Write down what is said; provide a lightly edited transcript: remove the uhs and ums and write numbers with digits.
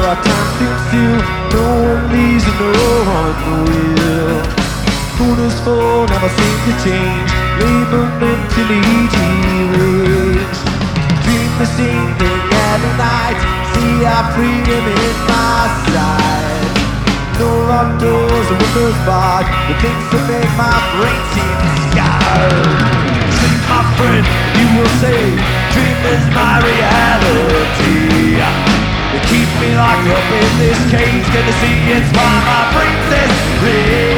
our time stands still. No one leaves and no one will. Moon is full, never seems to change. Labor mentally deranged. Dream the same thing every night. See our freedom in my sight. No locked doors or windows barred. The things that make my brain seem scarred. Sleep, my friend, you will say, dream is my reality. They keep me locked up in this cage. Can you see it's why my brain's this big?